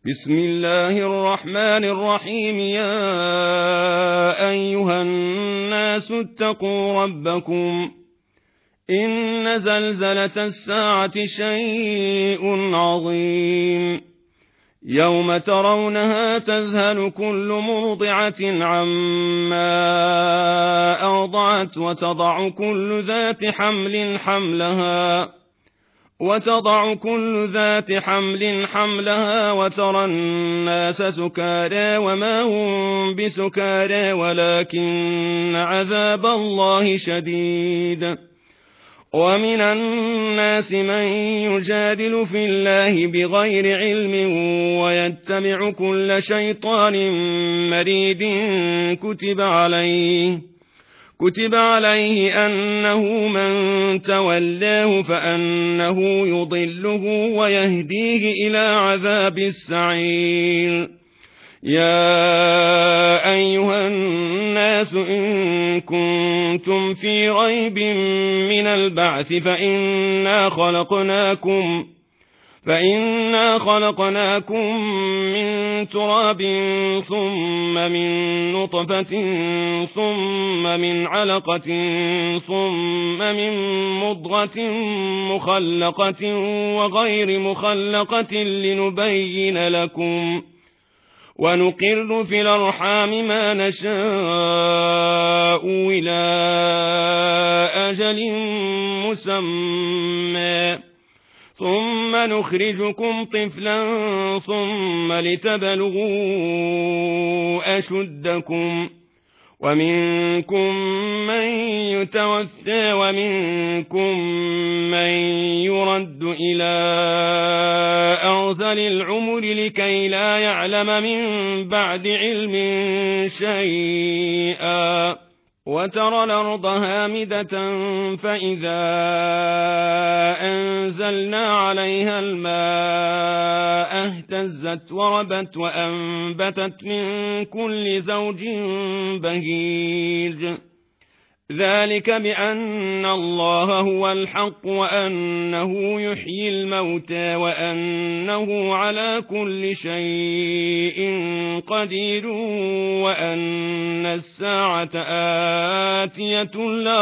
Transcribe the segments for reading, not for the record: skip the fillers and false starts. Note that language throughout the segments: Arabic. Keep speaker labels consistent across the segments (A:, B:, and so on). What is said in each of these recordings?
A: بسم الله الرحمن الرحيم. يا أيها الناس اتقوا ربكم، إن زلزلة الساعة شيء عظيم، يوم ترونها تذهل كل مرضعة عما أرضعت وتضع كل ذات حمل حملها وترى الناس سكارى وما هم بسكارى ولكن عذاب الله شديد. ومن الناس من يجادل في الله بغير علم ويتبع كل شيطان مريد. كتب عليه أنه من تولاه فأنه يضله ويهديه إلى عذاب السعير. يا أيها الناس إن كنتم في ريب من البعث فإنا خلقناكم من تراب ثم من نطفة ثم من علقة ثم من مضغة مخلقة وغير مخلقة لنبين لكم، ونقر في الأرحام ما نشاء إلى أجل مسمى ثم نخرجكم طفلا ثم لتبلغوا أشدكم، ومنكم من يتوفى ومنكم من يرد إلى أرذل العمر لكي لا يعلم من بعد علم شيئا. وترى الأرض هامدة فإذا أنزلنا عليها الماء اهتزت وربت وأنبتت من كل زوج بهيج، ذلك بأن الله هو الحق وأنه يحيي الموتى وأنه على كل شيء قدير وأن الساعة آتية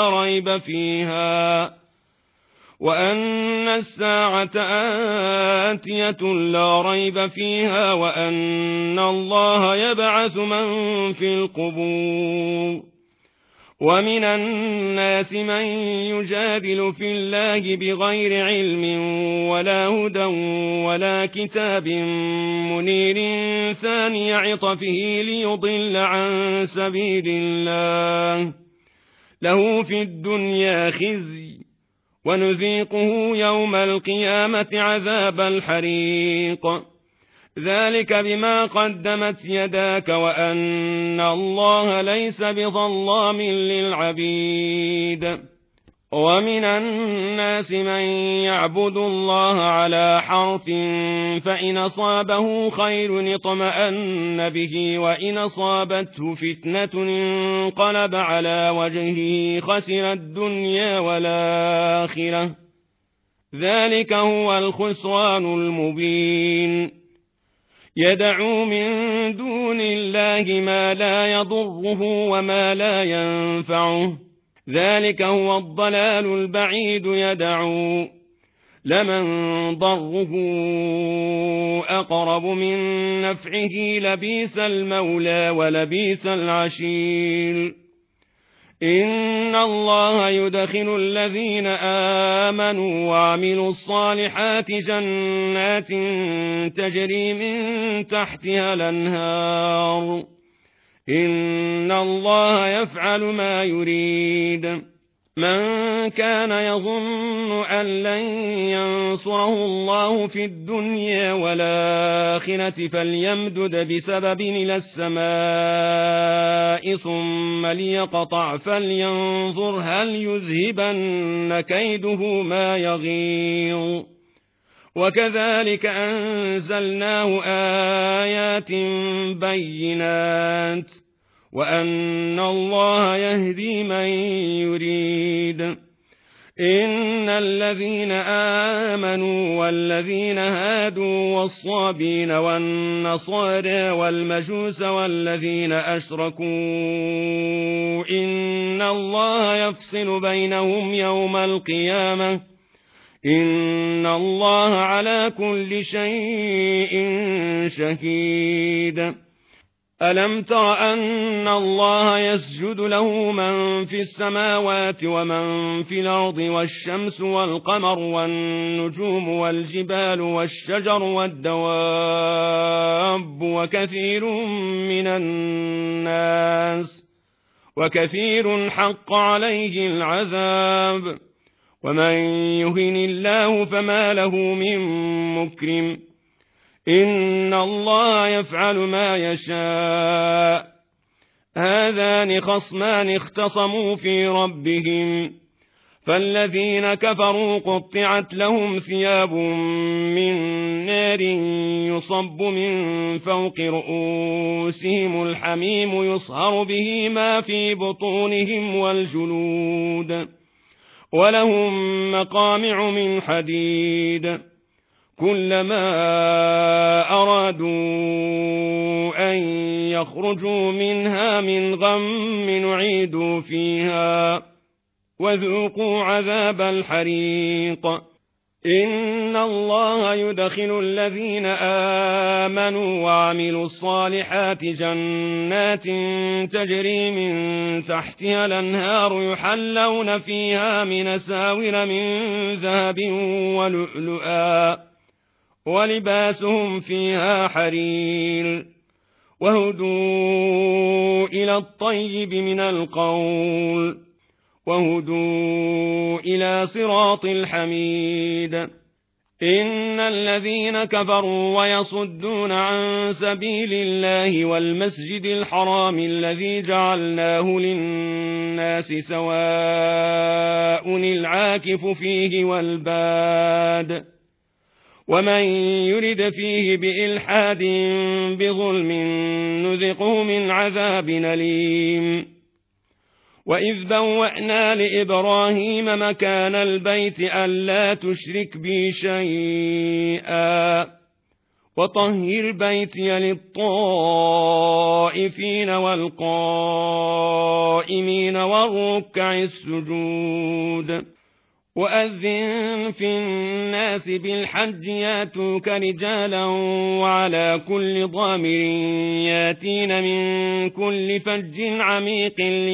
A: لا ريب فيها وأن الله يبعث من في القبور. ومن الناس من يجادل في الله بغير علم ولا هدى ولا كتاب منير ثاني عطفه ليضل عن سبيل الله، له في الدنيا خزي ونذيقه يوم القيامة عذاب الحريق، ذلك بما قدمت يداك وأن الله ليس بظلام للعبيد. ومن الناس من يعبد الله على حرف فإن أصابه خير اطمأن به وإن أصابته فتنة انقلب على وجهه خسر الدنيا والآخرة، ذلك هو الخسران المبين. يدعو من دون الله ما لا يضره وما لا ينفعه، ذلك هو الضلال البعيد. يدعو لمن ضره أقرب من نفعه لبئس المولى ولبئس العشير. إن الله يدخل الذين آمنوا وعملوا الصالحات جنات تجري من تحتها الأنهار، إن الله يفعل ما يريد. من كان يظن أن لن ينصره الله في الدنيا والآخرة فليمدد بسبب إلى السماء ثم ليقطع فلينظر هل يذهبن كيده ما يغيظ. وكذلك أنزلناه آيات بينات وأن الله يهدي من يريد إن الذين آمنوا والذين هادوا والصابين والنصارى والمجوس والذين أشركوا إن الله يفصل بينهم يوم القيامة إن الله على كل شيء شهيد ألم تر أن الله يسجد له من في السماوات ومن في الأرض والشمس والقمر والنجوم والجبال والشجر والدواب وكثير حق عليه العذاب ومن يهن الله فما له من مكرم إن الله يفعل ما يشاء هذان خصمان اختصموا في ربهم فالذين كفروا قطعت لهم ثياب من نار يصب من فوق رؤوسهم الحميم يصهر به ما في بطونهم والجلود ولهم مقامع من حديد كلما أرادوا أن يخرجوا منها من غم نعيدوا فيها وذوقوا عذاب الحريق إن الله يدخل الذين آمنوا وعملوا الصالحات جنات تجري من تحتها الأنهار يحلون فيها من أساور من ذهب ولؤلؤا ولباسهم فيها حرير وهدوا إلى الطيب من القول وهدوا إلى صراط الحميد إن الذين كفروا ويصدون عن سبيل الله والمسجد الحرام الذي جعلناه للناس سواء العاكف فيه والباد ومن يرد فيه بإلحاد بظلم نذقه من عذاب أليم وإذ بوأنا لإبراهيم مكان البيت ألا تشرك بي شيئا وطهر بيتي للطائفين والقائمين والركع السجود وأذن في الناس بالحج ياتوك رجالا وعلى كل ضامر ياتين من كل فج عميق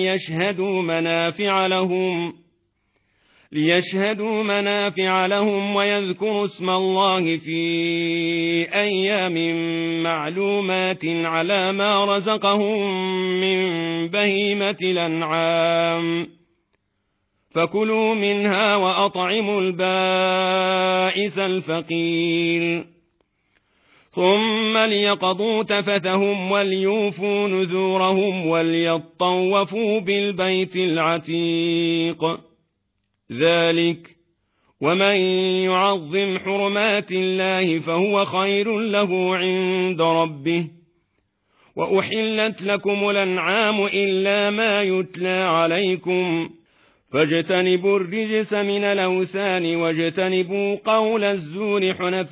A: ليشهدوا منافع لهم ويذكروا اسم الله في أيام معلومات على ما رزقهم من بهيمة الأنعام فكلوا منها وأطعموا البائس الفقير ثم ليقضوا تفثهم وليوفوا نذورهم وليطوفوا بالبيت العتيق ذلك ومن يعظم حرمات الله فهو خير له عند ربه وأحلت لكم الأنعام إلا ما يتلى عليكم فاجتنبوا الرجس من الأوثان واجتنبوا قول الزور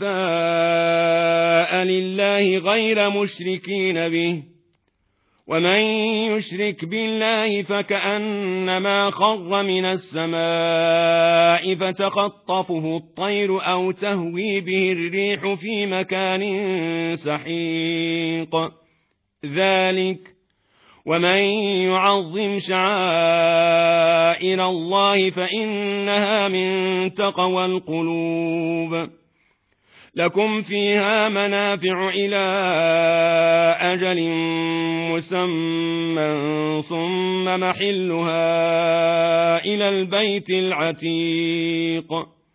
A: حنفاء لله غير مشركين به ومن يشرك بالله فكأنما خر من السماء فتخطفه الطير أو تهوي به الريح في مكان سحيق ذلك ومن يعظم شعائر الله فإنها من تقوى القلوب لكم فيها منافع إلى أجل مسمى ثم محلها إلى البيت العتيق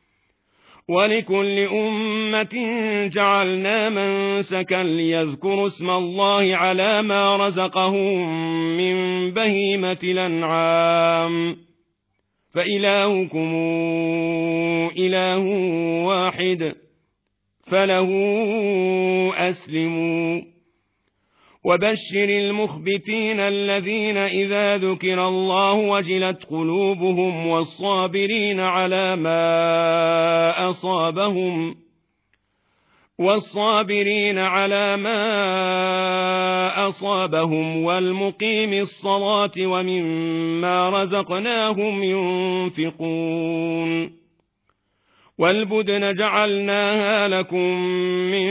A: ولكل أمة جعلنا منسكا ليذكروا اسم الله على ما رزقهم من بهيمة الأنعام فإلهكم إله واحد فله أسلموا وبشر المخبتين الذين إذا ذكر الله وجلت قلوبهم والصابرين على ما أصابهم والمقيم الصلاة ومما رزقناهم ينفقون والبدن جعلناها لكم من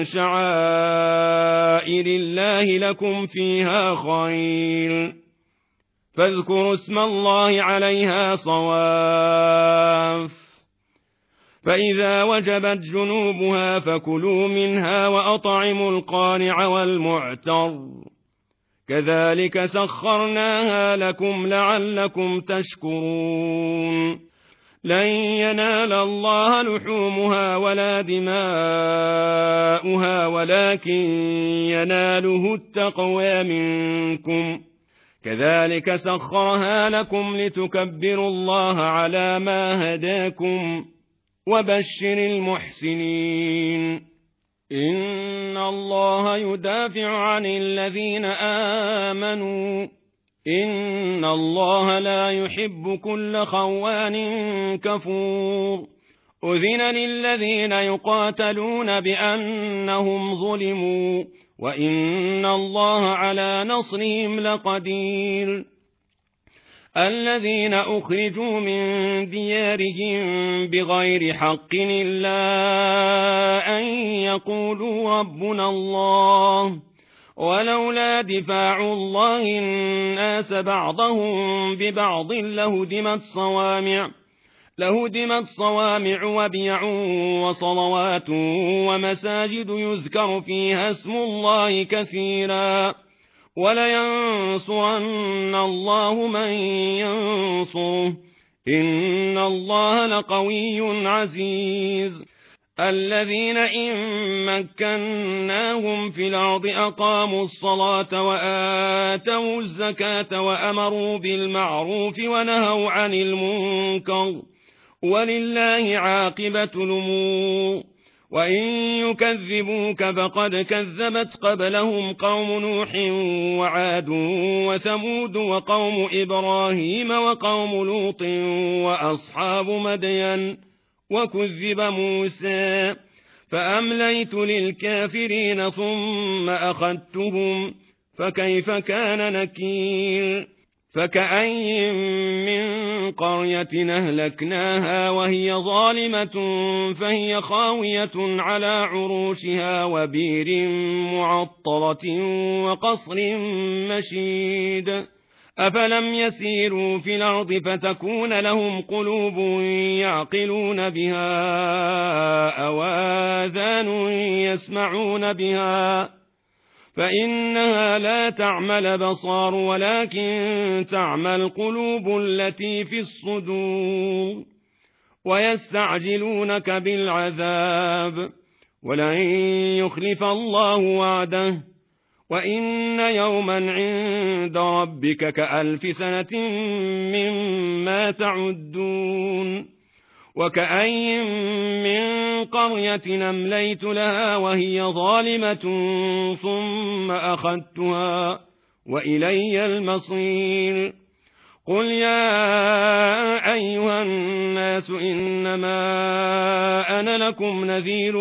A: شعائر الله لكم فيها خير فاذكروا اسم الله عليها صواف فإذا وجبت جنوبها فكلوا منها وأطعموا القانع والمعتر كذلك سخرناها لكم لعلكم تشكرون لن ينال الله لحومها ولا دماؤها ولكن يناله التقوى منكم كذلك سخرها لكم لتكبروا الله على ما هداكم وبشر المحسنين إن الله يدافع عن الذين آمنوا إن الله لا يحب كل خوان كفور أذن للذين يقاتلون بأنهم ظلموا وإن الله على نصرهم لقدير الذين أخرجوا من ديارهم بغير حق إلا أن يقولوا ربنا الله ولولا دفاع الله الناس بعضهم ببعض لهدمت صوامع وبيع وصلوات ومساجد يذكر فيها اسم الله كثيرا ولينصرن الله من ينصره إن الله لقوي عزيز الذين إن مكناهم في الأرض أقاموا الصلاة وآتوا الزكاة وأمروا بالمعروف ونهوا عن المنكر ولله عاقبة الأمور وإن يكذبوك فقد كذبت قبلهم قوم نوح وعاد وثمود وقوم إبراهيم وقوم لوط وأصحاب مدين وكذب موسى فأمليت للكافرين ثم أخذتهم فكيف كان نكير فكأي من قرية أهلكناها وهي ظالمة فهي خاوية على عروشها وبير معطلة وقصر مشيد أفلم يسيروا في الأرض فتكون لهم قلوب يعقلون بها أو آذان يسمعون بها فإنها لا تعمى الأبصار ولكن تعمى القلوب التي في الصدور ويستعجلونك بالعذاب ولن يخلف الله وعده وإن يوما عند ربك كألف سنة مما تعدون وكأي من قرية أمليت لها وهي ظالمة ثم أخذتها وإلي المصير قل يا أيها الناس إنما أنا لكم نذير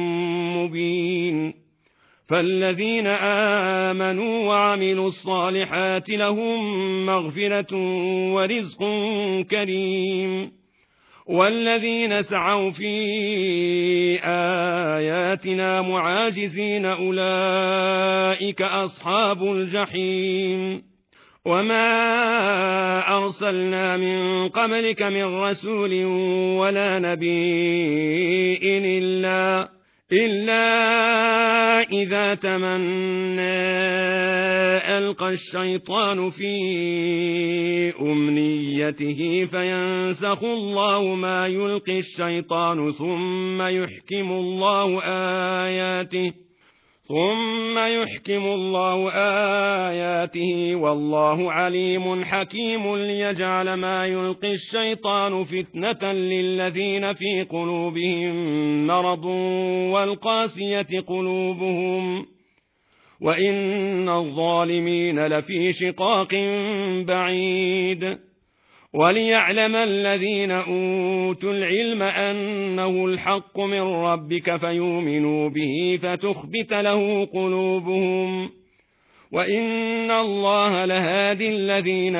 A: مبين فالذين آمنوا وعملوا الصالحات لهم مغفرة ورزق كريم والذين سعوا في آياتنا معاجزين أولئك أصحاب الجحيم وما أرسلنا من قبلك من رسول ولا نبي إلا إذا تمنى ألقى الشيطان في أمنيته فينسخ الله ما يلقي الشيطان ثم يحكم الله آياته والله عليم حكيم ليجعل ما يلقي الشيطان فتنة للذين في قلوبهم مرض والقاسية قلوبهم وإن الظالمين لفي شقاق بعيد. وليعلم الذين أوتوا العلم أنه الحق من ربك فيؤمنوا به فتخبت له قلوبهم، وإن الله لهادي الذين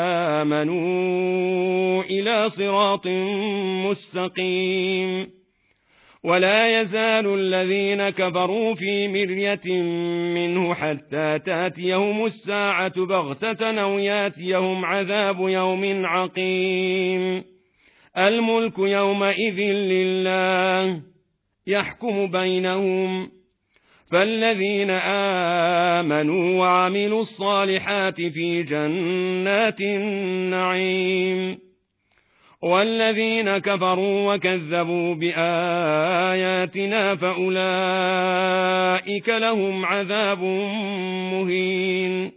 A: آمنوا إلى صراط مستقيم. ولا يزال الذين كفروا في مرية منه حتى تأتيهم الساعة بغتة أو يأتيهم عذاب يوم عقيم. الملك يومئذ لله يحكم بينهم، فالذين آمنوا وعملوا الصالحات في جنات النعيم، والذين كفروا وكذبوا بآياتنا فأولئك لهم عذاب مهين.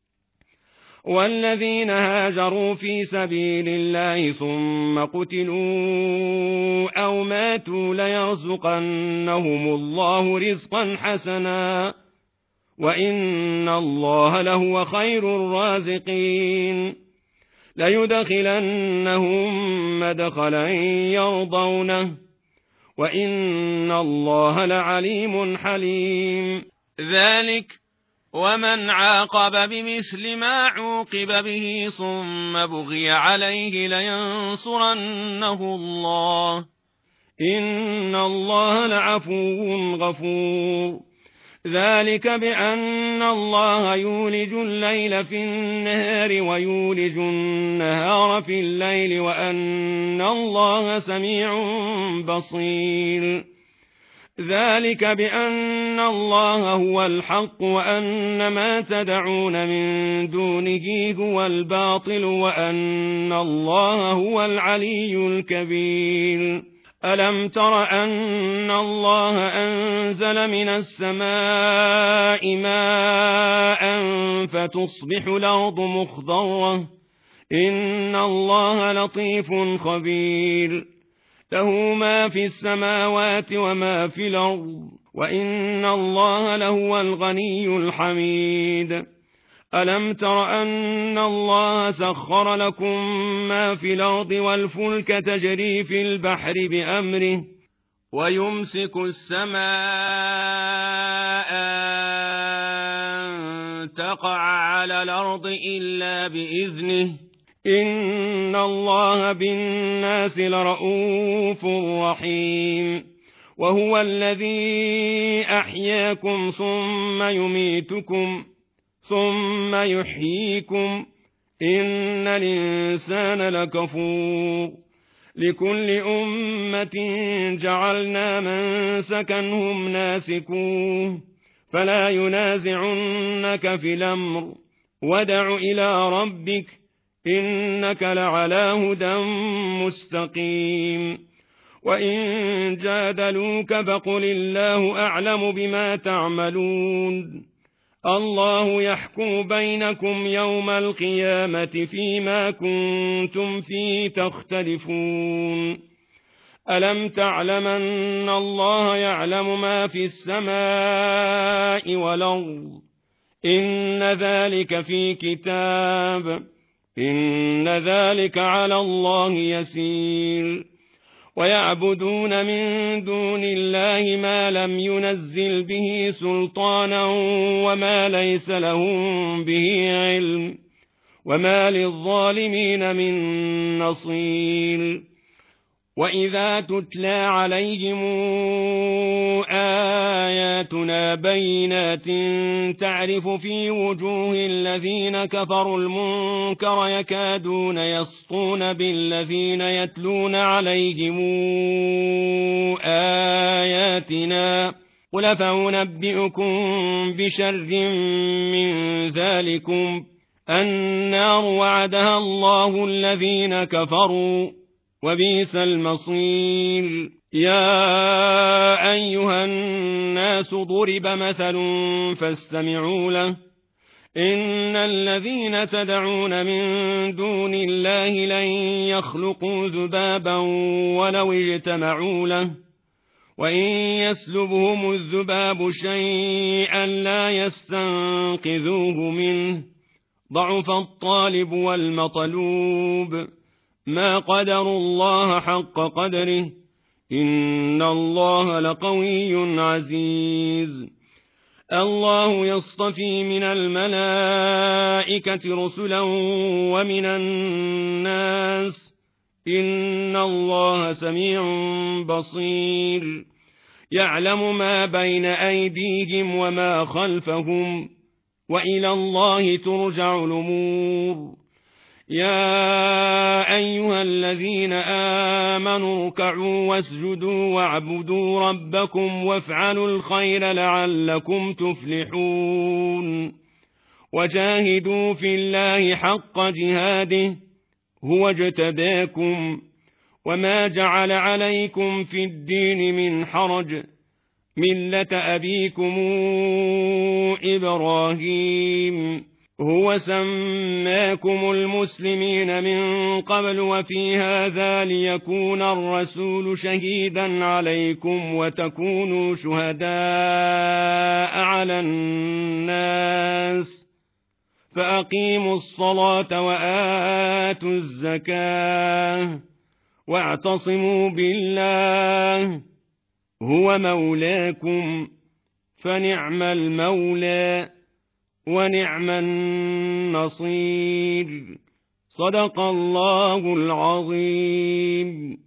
A: والذين هاجروا في سبيل الله ثم قتلوا أو ماتوا ليرزقنهم الله رزقا حسنا، وإن الله لهو خير الرازقين. ليدخلنهم مدخلا يرضونه، وإن الله لعليم حليم. ذلك ومن عاقب بمثل ما عوقب به ثم بغي عليه لينصرنه الله، إن الله لعفو غفور. ذلك بأن الله يولج الليل في النهار ويولج النهار في الليل، وأن الله سميع بصير. ذلك بأن الله هو الحق وأن ما تدعون من دونه هو الباطل، وأن الله هو العلي الكبير. ألم تر أن الله أنزل من السماء ماء فتصبح الأرض مخضرة، إن الله لطيف خبير. له ما في السماوات وما في الأرض، وإن الله لهو الغني الحميد. ألم تر أن الله سخر لكم ما في الأرض والفلك تجري في البحر بأمره، ويمسك السماء أن تقع على الأرض إلا بإذنه، إن الله بالناس لرؤوف رحيم. وهو الذي أحياكم ثم يميتكم ثم يحييكم، إن الإنسان لكفور. لكل أمة جعلنا منسكا هم ناسكوه، فلا ينازعنك في الأمر، وادع إلى ربك إنك لعلى هدى مستقيم. وإن جادلوك فقل الله أعلم بما تعملون، الله يحكم بينكم يوم القيامة فيما كنتم فيه تختلفون. ألم تعلم أن الله يعلم ما في السماء والأرض، إن ذلك في كتاب، إن ذلك على الله يسير. ويعبدون من دون الله ما لم ينزل به سلطانا وما ليس لهم به علم، وما للظالمين من نصير. وإذا تتلى عليهم آياتنا بينات تعرف في وجوه الذين كفروا المنكر يكادون يسطون بالذين يتلون عليهم آياتنا. قل فأنبئكم بشر من ذلكم النار وعدها الله الذين كفروا وبئس المصير. يا أيها الناس ضرب مثل فاستمعوا له، إن الذين تدعون من دون الله لن يخلقوا ذبابا ولو اجتمعوا له، وإن يسلبهم الذباب شيئا لا يستنقذوه منه ضعف الطالب والمطلوب ما قدروا الله حق قدره إن الله لقوي عزيز الله يصطفي من الملائكة رسلا ومن الناس إن الله سميع بصير يعلم ما بين أيديهم وما خلفهم وإلى الله ترجع الأمور يا أيها الذين آمنوا اركعوا واسجدوا واعبدوا ربكم وافعلوا الخير لعلكم تفلحون وجاهدوا في الله حق جهاده هو اجتباكم وما جعل عليكم في الدين من حرج ملة أبيكم إبراهيم هو سماكم المسلمين من قبل وفي هذا ليكون الرسول شهيدا عليكم وتكونوا شهداء على الناس فأقيموا الصلاة وآتوا الزكاة واعتصموا بالله هو مولاكم فنعم المولى ونعم النصير صدق الله العظيم.